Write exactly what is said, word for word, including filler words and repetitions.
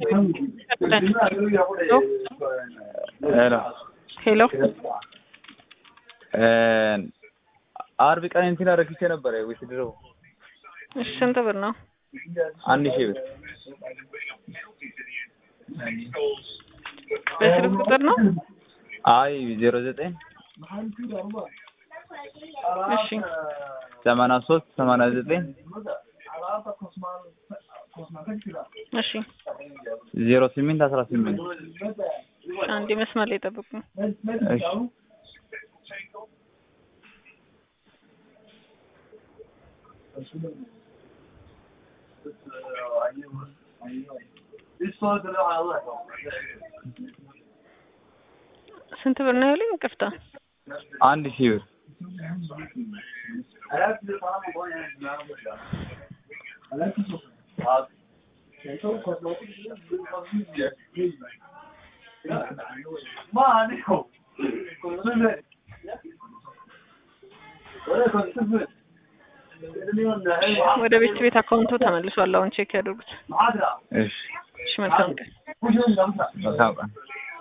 ሄሎ አርብ ቀን እንትን አረክቼ ነበር ወይስ ድሮ? እሺ ስንት ብር ነው? አንድ ሺህ ብር። በስልክ ቁጥር ነው? አይ ዜሮ ዘጠኝ እሺ ሰማንያ ሶስት ሰማንያ ዘጠኝ እሺ ዜሮ ስምንት አስራ ስምንት አንዴ መስመር ላይ ጠብቁ። እሺ ስንት ብር ነው ያለኝ? ቅፍታ አንድ ሺህ ብር። ወደ ቤት ቤት አካውንቱ ተመልሷል። አሁን ቼክ ያድርጉት። እሺ እሺ መልካም ቀን። መልካም ቀን።